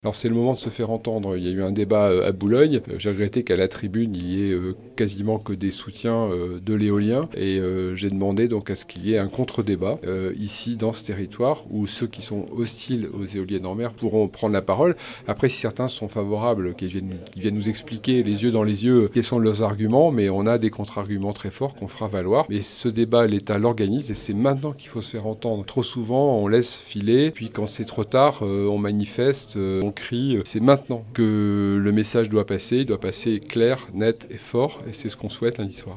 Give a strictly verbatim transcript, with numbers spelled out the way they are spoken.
Alors c'est le moment de se faire entendre. Il y a eu un débat euh, à Boulogne. Euh, J'ai regretté qu'à la tribune, il y ait euh, quasiment que des soutiens euh, de l'éolien. Et euh, j'ai demandé donc à ce qu'il y ait un contre-débat euh, ici dans ce territoire où ceux qui sont hostiles aux éoliennes en mer pourront prendre la parole. Après, si certains sont favorables, qu'ils viennent, qu'ils viennent nous expliquer les yeux dans les yeux quels sont leurs arguments, mais on a des contre-arguments très forts qu'on fera valoir. Mais ce débat, l'État l'organise et c'est maintenant qu'il faut se faire entendre. Trop souvent, on laisse filer, puis quand c'est trop tard, euh, on manifeste, euh, on crie. C'est maintenant que le message doit passer, il doit passer clair, net et fort, et c'est ce qu'on souhaite lundi soir.